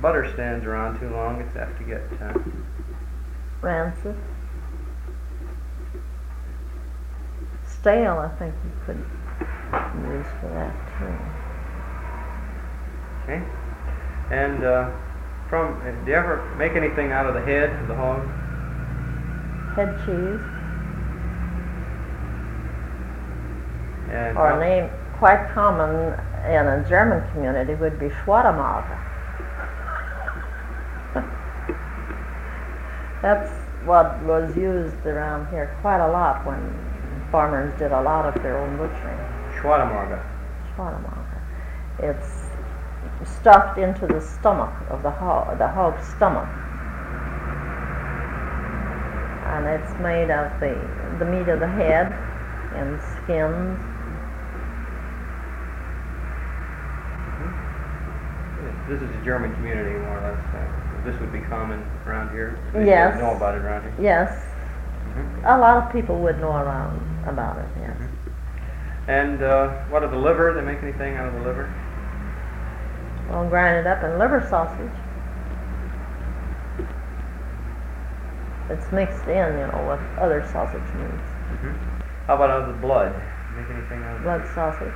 butter stands around too long, it's apt to get rancid. Stale, I think you could use for that too. Okay. And do you ever make anything out of the head of the hog? Head cheese. And Or a name quite common in a German community would be Schwadermarke. That's what was used around here quite a lot when farmers did a lot of their own butchering. Schwadermarke. Schwadermarke. It's stuffed into the stomach of the hog's stomach. And it's made of the meat of the head and skins. This is a German community, more or less. This would be common around here. Yes. You know about it around here. Yes. Mm-hmm. A lot of people would know about it. Yes. Mm-hmm. And what of the liver? They make anything out of the liver? Well, grind it up in liver sausage. It's mixed in, with other sausage meats. Mm-hmm. How about out of the blood? Make anything out of blood sausage?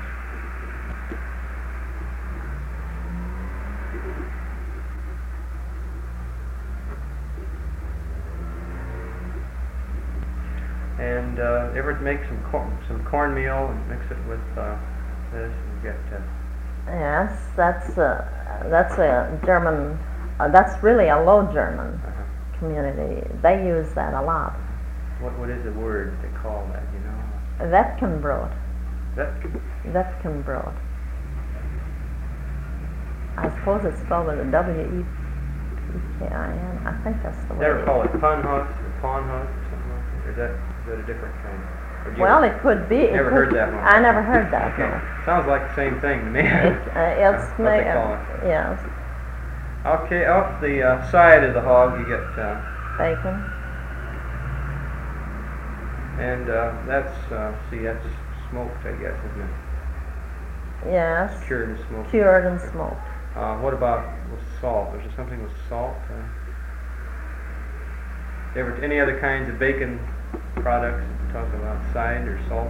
And ever make some cornmeal and mix it with this and get Yes, that's a German. That's really a Low German community. They use that a lot. What is the word they call that? Wetkenbrot. Wetken. Wetkenbrot. I suppose it's spelled with a W-E-P-K-I-N. I think that's the way. They ever call it punhut or pawnhut or something like that? Or is that a different kind? Well, it could be. Never heard that one. I never heard that. Okay. No. Sounds like the same thing to me. It's what they call it. Yes. Okay, off the side of the hog you get bacon. And that's smoked, I guess, isn't it? Yes. Cured and smoked. Cured and smoked. What about with salt? Is there something with salt? Any other kinds of bacon products talk about side or salt?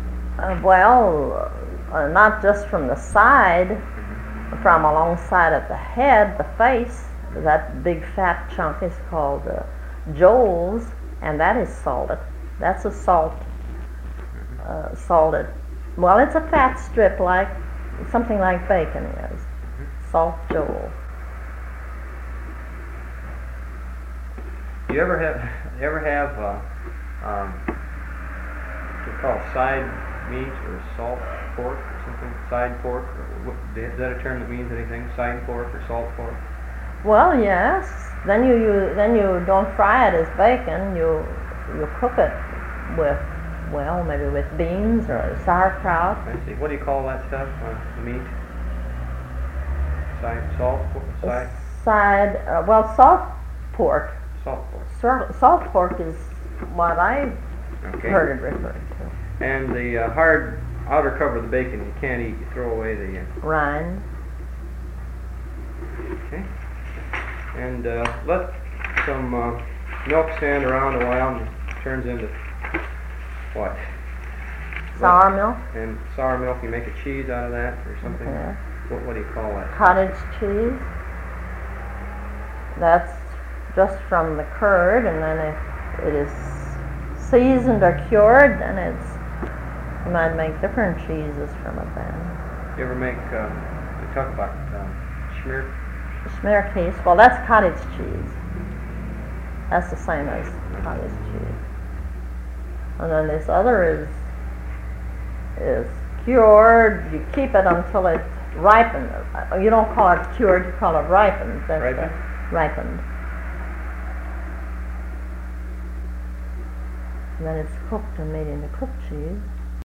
Not just from the side, from alongside of the head, the face. That big fat chunk is called jowls, and that is salted. That's a salted. Well, it's a fat strip like something like bacon is. Salt jowl. Do you ever have what they call side meat or salt pork or something? Side pork? Is that a term that means anything? Side pork or salt pork? Well, yes. Then you don't fry it as bacon. You cook it with maybe with beans or sauerkraut. I see. What do you call that stuff? The meat? Salt pork. Salt pork. Salt pork. Salt pork is what I heard it referred to. And the hard outer cover of the bacon you can't eat. You throw away the rind. Okay. And let some milk stand around a while and it turns into what? Sour milk. And sour milk, you make a cheese out of that or something? Okay. What do you call that? Cottage cheese. That's just from the curd, and then if it is seasoned or cured, then you might make different cheeses from it then. You ever make, we talk about Schmierkäse. Well, that's cottage cheese. That's the same as cottage cheese. And then this other is cured. You keep it until it's ripened. You don't call it cured, you call it ripened. Ripened? Ripened. And then it's cooked and made into cooked cheese.